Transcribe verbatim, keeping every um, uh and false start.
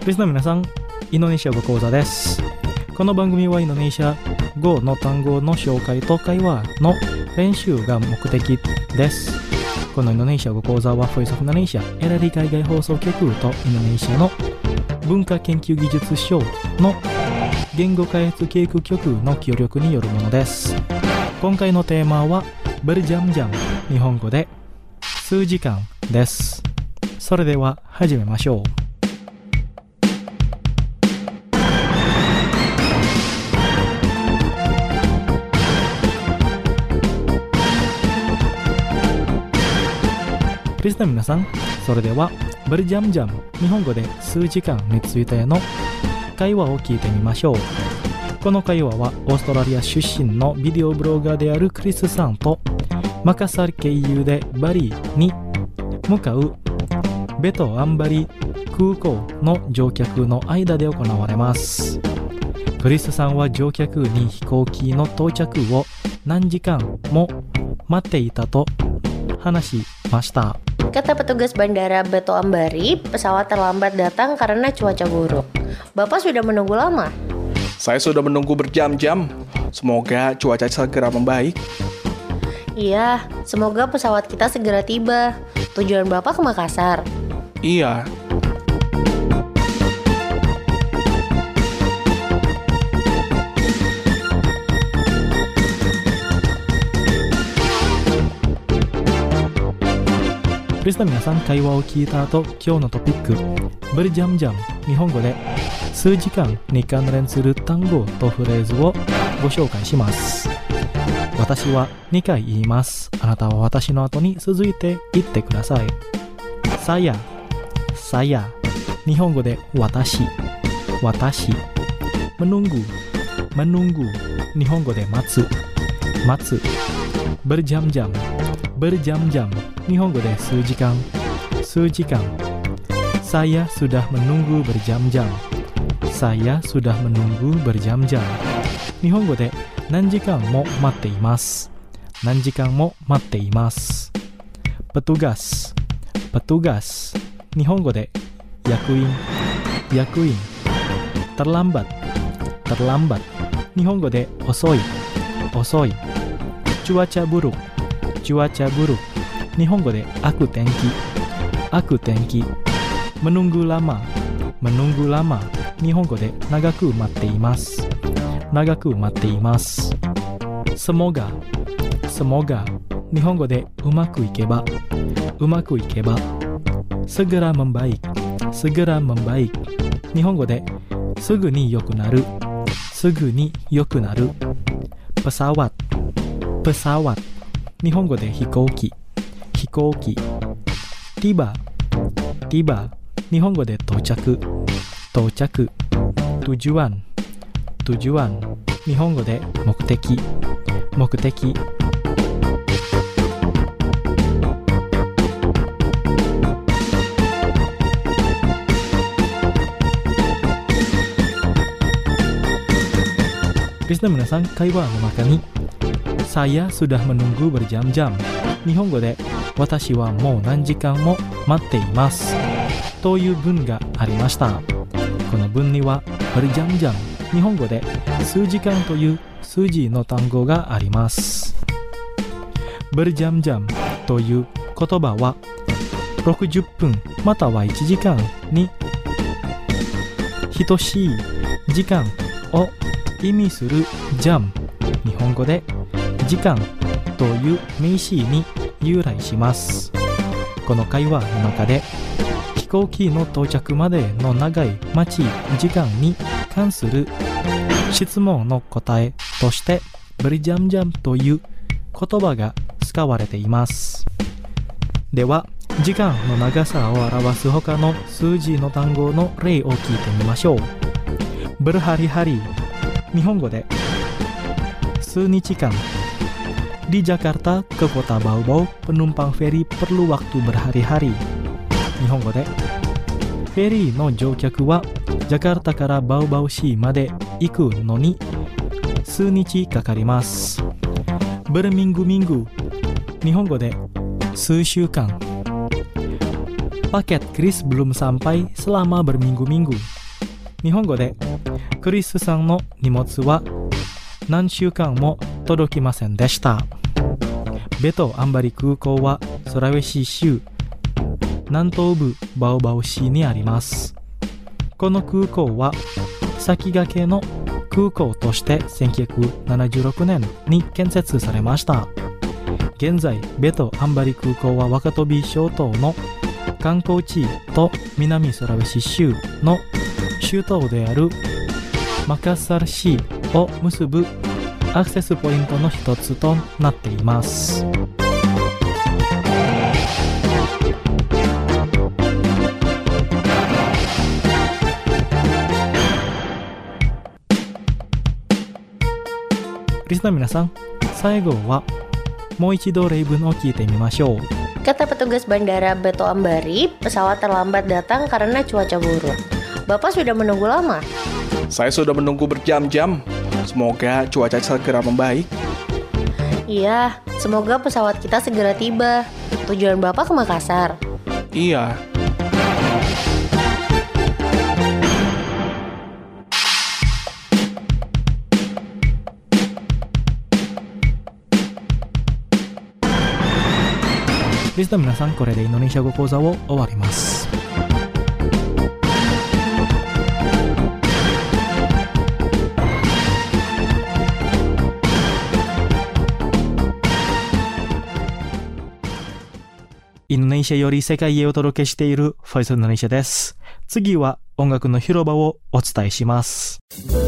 リスナー皆さん、インドネシア語講座です。この番組はインドネシア語の単語の紹介と会話の練習が目的です。このインドネシア語講座は Voice of Indonesia エラリ海外放送局とインドネシアの文化研究技術省の言語開発計画局の協力によるものです。今回のテーマはberjam-jam、日本語で数時間です。それでは始めましょう。リスナー皆さん、それではberjam-jam、日本語で数時間についての会話を聞いてみましょう。この会話はオーストラリア出身のビデオブロガーであるクリスさんとマカサル経由でバリに向かうベトアンバリ空港の乗客の間で行われます。クリスさんは乗客に飛行機の到着を何時間も待っていたと話しました。 Kata petugas bandara Batu Ambari, pesawat terlambat datang karena cuaca buruk. Bapak sudah menunggu lama? Saya sudah menunggu berjam-jam. Semoga cuaca segera membaik. Iya, semoga pesawat kita segera tiba. Tujuan Bapak ke Makassar? Iya. リスナー皆さん、会話を聞いた後、今日のトピックberjam-jam、日本語で数時間に関連する単語とフレーズをご紹介します。私はにかい言います。あなたは私の後に続いて言ってください。saya、saya、日本語で私、私。menunggu、menunggu、日本語で待つ、待つ。berjam-jam、berjam-jam、日本語で数時間、数時間。saya sudah menunggu berjam-jam、saya sudah menunggu berjam-jam。日本語で何時間も待っています、何時間も待っています。petugas、petugas、日本語で役員、役員。terlambat、terlambat、日本語で遅い、遅い。cuaca buruk、cuaca buruk、日本語で悪天気、悪天気。menunggu lama、menunggu lama、日本語で長く待っています、長く待っています。semoga、semoga、日本語でうまくいけば、うまくいけば。segera membaik、segera membaik、日本語ですぐに良くなる、すぐに良くなる。pesawat、pesawat、日本語で飛行機、飛行機。tiba、tiba、日本語で到着、到着。tujuan、tujuan、日本語で目的、目的。リスナー皆さん、会話の中にsaya sudah menunggu berjam-jam、日本語で私はもう何時間も待っていますという文がありました。この文にはberjam-jam、日本語で数時間という数字の単語があります。berjam-jamという言葉はろくじゅっぷんまたはいちじかんに等しい時間を意味するjam、日本語で時間という名詞に由来します。この会話の中で飛行機の到着までの長い待ち時間に関する質問の答えとしてberjam-jamという言葉が使われています。では、時間の長さを表す他の数字の単語の例を聞いてみましょう。berhari-hari、日本語で数日間。Di Jakarta ke kota Baobab, penumpang feri perlu waktu berhari-hari。日本語でフェリーの乗客はジャカルタからバオバオ市まで行くのに数日かかります。berminggu-minggu、日本語で数週間。Paket Kris belum sampai selama berminggu-minggu。 日本語でクリスさんの荷物は何週間も届きませんでした。ベトアンバリ空港はソラウェシ州南東部バオバオ市にあります。この空港は先駆けの空港としてせんきゅうひゃくななじゅうろくねんに建設されました。現在ベトアンバリ空港はワカトビ諸島の観光地と南ソラウェシ州の首都であるマカッサル市を結ぶアクセスポイントの一つとなっています。リスナーの皆さん、最後はもう一度例文を聞いてみましょう。 Kata petugas bandara Beto Ambari, pesawat terlambat datang karena cuaca buruk. Bapak sudah menunggu lama? Saya sudah menunggu berjam-jam. Semoga cuaca segera membaik. Iya, semoga pesawat kita segera tiba. Tujuan Bapak ke Makassar? Iya. リスナーの皆さん、これでインドネシア語講座を終わります。インドネシアより世界へお届けしているフォイスインドネシアです。次は音楽の広場をお伝えします。